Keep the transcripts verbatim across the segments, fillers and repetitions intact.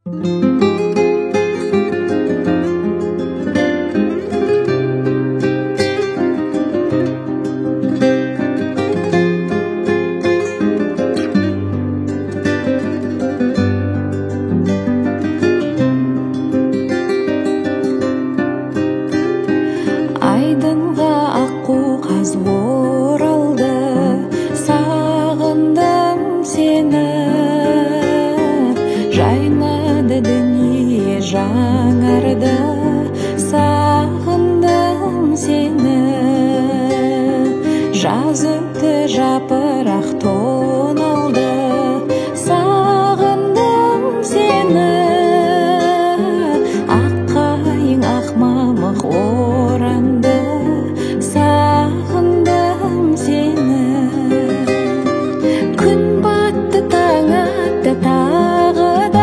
Айдынға аққу қаз оралды, сағындым сені. Жайнады дүние жаңарды, сағындым сені. Жаз өтті жапырақ тоналды, сағындым сені. Аққайың ақ мамық оранды, сағындым сені. Күн батты, таң атты тағы да,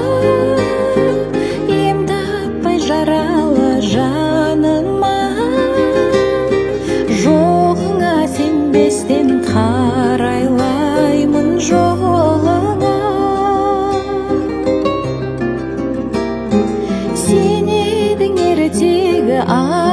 ем таппай жаралы жаныма. Жоғыңа сенбестен қарайлаймын жолыңа. Сен едің ертегі